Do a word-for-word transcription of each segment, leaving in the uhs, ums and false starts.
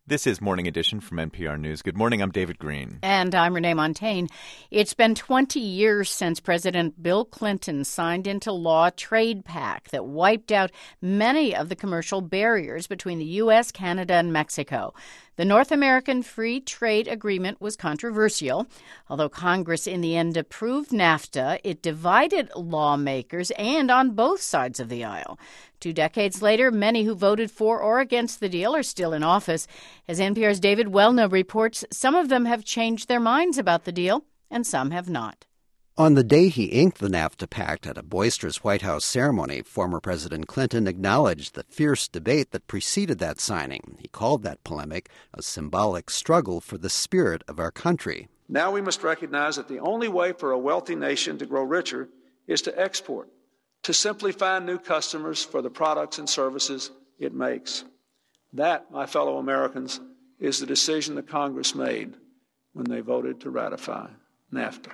This is Morning Edition from N P R News. Good morning, I'm David Green. And I'm Renee Montagne. It's been twenty years since President Bill Clinton signed into law a trade pact that wiped out many of the commercial barriers between the U S, Canada, and Mexico. The North American Free Trade Agreement was controversial. Although Congress in the end approved NAFTA, it divided lawmakers and on both sides of the aisle. Two decades later, many who voted for or against the deal are still in office. As N P R's David Welna reports, some of them have changed their minds about the deal, and some have not. On the day he inked the NAFTA pact at a boisterous White House ceremony, former President Clinton acknowledged the fierce debate that preceded that signing. He called that polemic a symbolic struggle for the spirit of our country. Now we must recognize that the only way for a wealthy nation to grow richer is to export, to simply find new customers for the products and services it makes. That, my fellow Americans, is the decision the Congress made when they voted to ratify NAFTA.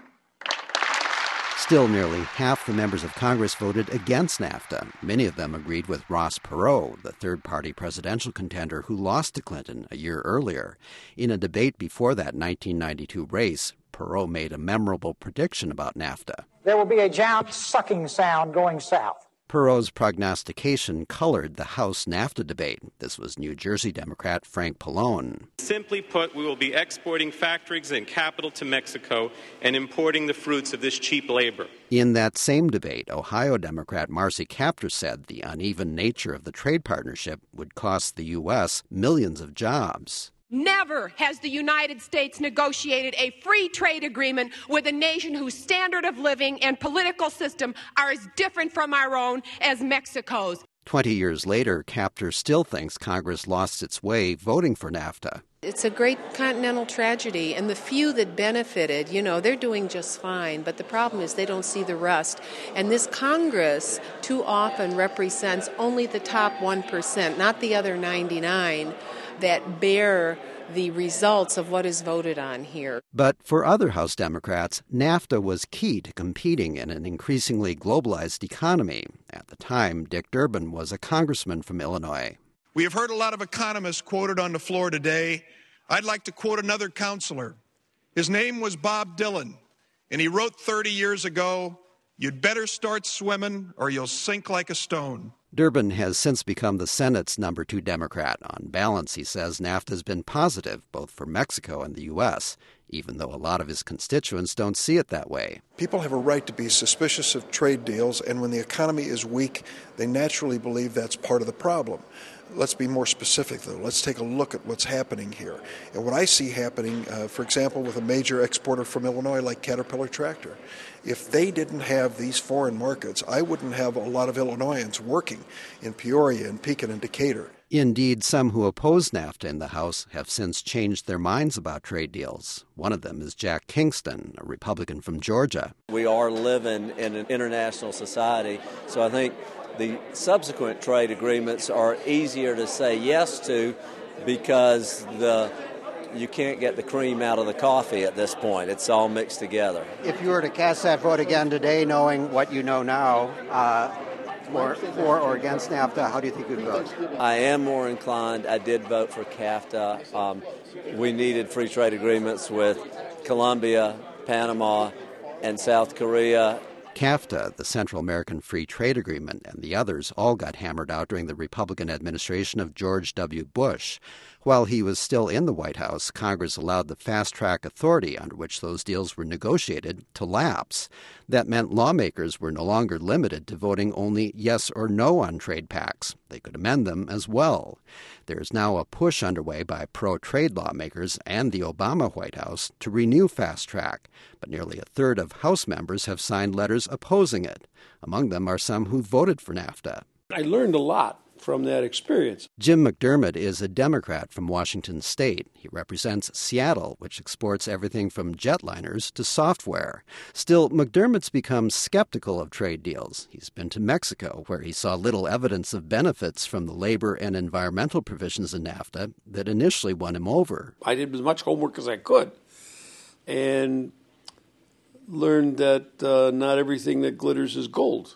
Still, nearly half the members of Congress voted against NAFTA. Many of them agreed with Ross Perot, the third-party presidential contender who lost to Clinton a year earlier. In a debate before that nineteen ninety-two race, Perot made a memorable prediction about NAFTA. There will be a giant sucking sound going south. Perot's prognostication colored the House NAFTA debate. This was New Jersey Democrat Frank Pallone. Simply put, we will be exporting factories and capital to Mexico and importing the fruits of this cheap labor. In that same debate, Ohio Democrat Marcy Kaptur said the uneven nature of the trade partnership would cost the U S millions of jobs. Never has the United States negotiated a free trade agreement with a nation whose standard of living and political system are as different from our own as Mexico's. Twenty years later, Kaptur still thinks Congress lost its way voting for NAFTA. It's a great continental tragedy, and the few that benefited, you know, they're doing just fine. But the problem is they don't see the rest. And this Congress too often represents only the top one percent, not the other ninety-nine, that bear the results of what is voted on here. But for other House Democrats, NAFTA was key to competing in an increasingly globalized economy. At the time, Dick Durbin was a congressman from Illinois. We have heard a lot of economists quoted on the floor today. I'd like to quote another counselor. His name was Bob Dylan, and he wrote thirty years ago, "You'd better start swimming or you'll sink like a stone." Durbin has since become the Senate's number two Democrat. On balance, he says NAFTA has been positive, both for Mexico and the U S, even though a lot of his constituents don't see it that way. People have a right to be suspicious of trade deals, and when the economy is weak, they naturally believe that's part of the problem. Let's be more specific, though. Let's take a look at what's happening here. And what I see happening, uh, for example, with a major exporter from Illinois like Caterpillar Tractor, if they didn't have these foreign markets, I wouldn't have a lot of Illinoisans working in Peoria and Pekin and Decatur. Indeed, some who oppose NAFTA in the House have since changed their minds about trade deals. One of them is Jack Kingston, a Republican from Georgia. We are living in an international society, so I think the subsequent trade agreements are easier to say yes to because the you can't get the cream out of the coffee at this point. It's all mixed together. If you were to cast that vote again today, knowing what you know now, uh, for, for or against NAFTA, how do you think you'd vote? I am more inclined. I did vote for CAFTA. Um, we needed free trade agreements with Colombia, Panama, and South Korea. CAFTA, the Central American Free Trade Agreement, and the others all got hammered out during the Republican administration of George W. Bush. While he was still in the White House, Congress allowed the fast-track authority under which those deals were negotiated to lapse. That meant lawmakers were no longer limited to voting only yes or no on trade pacts. They could amend them as well. There is now a push underway by pro-trade lawmakers and the Obama White House to renew fast-track, but nearly a third of House members have signed letters opposing it. Among them are some who voted for NAFTA. I learned a lot from that experience. Jim McDermott is a Democrat from Washington State. He represents Seattle, which exports everything from jetliners to software. Still, McDermott's become skeptical of trade deals. He's been to Mexico, where he saw little evidence of benefits from the labor and environmental provisions in NAFTA that initially won him over. I did as much homework as I could and learned that uh, not everything that glitters is gold.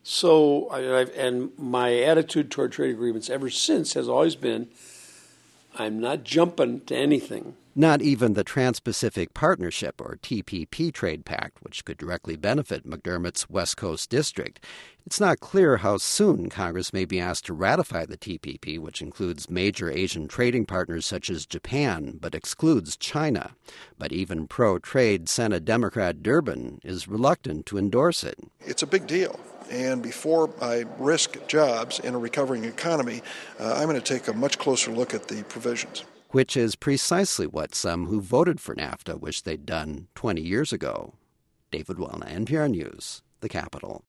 So, I, I've, and my attitude toward trade agreements ever since has always been, I'm not jumping to anything. Not even the Trans-Pacific Partnership, or T P P, trade pact, which could directly benefit McDermott's West Coast district. It's not clear how soon Congress may be asked to ratify the T P P, which includes major Asian trading partners such as Japan, but excludes China. But even pro-trade Senate Democrat Durbin is reluctant to endorse it. It's a big deal. And before I risk jobs in a recovering economy, uh, I'm going to take a much closer look at the provisions. Which is precisely what some who voted for NAFTA wish they'd done twenty years ago. David Wellna, N P R News, the Capitol.